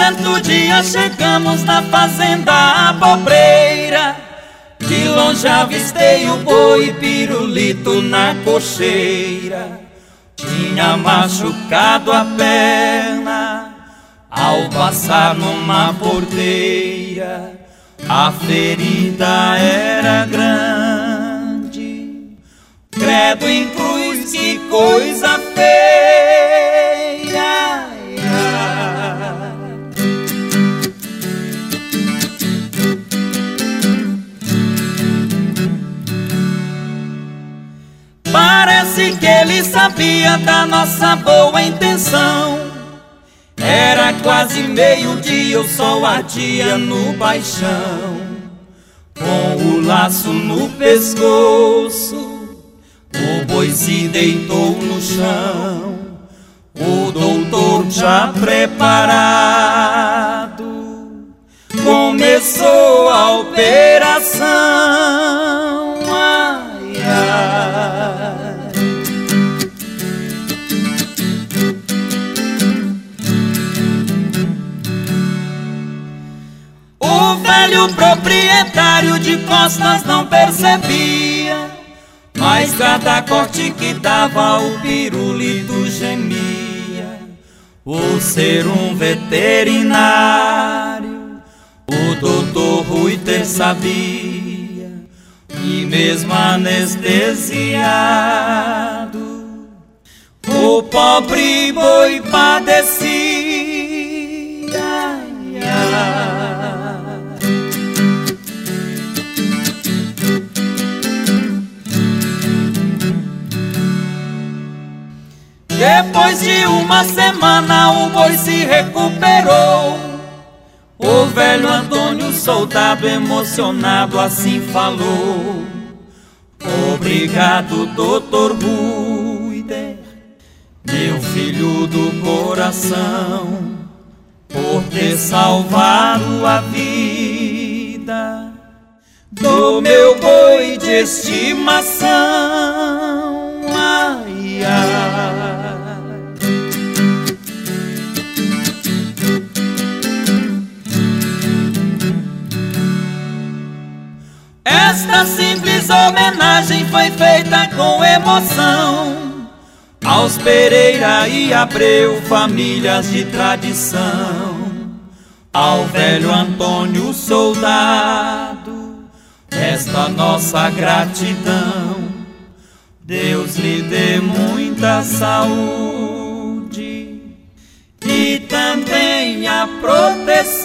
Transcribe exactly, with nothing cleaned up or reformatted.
certo dia chegamos na fazenda Abobreira. De longe avistei o boi pirulito na cocheira. Tinha machucado a perna ao passar numa porteira. A ferida era grande, credo em cruz, que coisa feia. Parece que ele sabia da nossa boa intenção. Era quase meio-dia, o sol ardia no baixão. Com o laço no pescoço, o boi se deitou no chão. O doutor já preparado começou a operação. Ai, ai. O velho proprietário de costas não percebia, mas cada corte que dava o pirulito gemia. Por ser um veterinário, o doutor Ruiter sabia, e mesmo anestesiado, o pobre boi padecia. Ai, ai. Depois de uma semana o boi se recuperou. O velho Antônio, soldado emocionado, assim falou: obrigado, doutor Ruiter, meu filho do coração, por ter salvado a vida do meu boi de estimação. Ai, ai. Esta simples homenagem foi feita com emoção aos Pereira e Abreu, famílias de tradição. Ao velho Antônio, soldado, esta nossa gratidão. Deus lhe dê muita saúde e também a proteção.